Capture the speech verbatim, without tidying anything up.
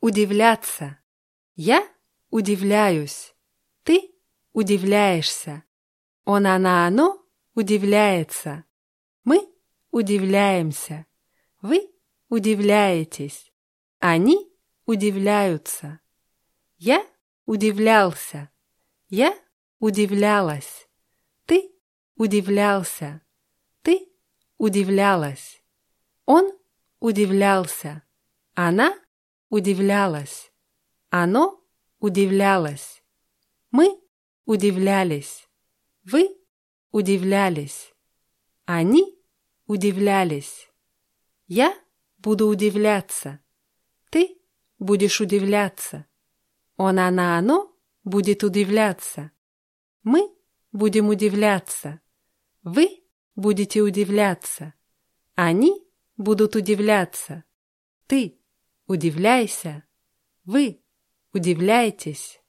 удивляться. Я удивляюсь. Ты удивляешься. Он, она, оно удивляется. Мы удивляемся. Вы удивляетесь. Они удивляются. Я удивлялся. Я удивлялась. Ты удивлялся. Ты удивлялась. Он удивлялся. Она удивлялась. Оно удивлялось. Мы удивлялись. Вы удивлялись. Они удивлялись. Я буду удивляться. Ты будешь удивляться. Он, она, оно будет удивляться. Мы будем удивляться. Вы будете удивляться. Они будут удивляться. Ты удивляйся. Вы удивляетесь.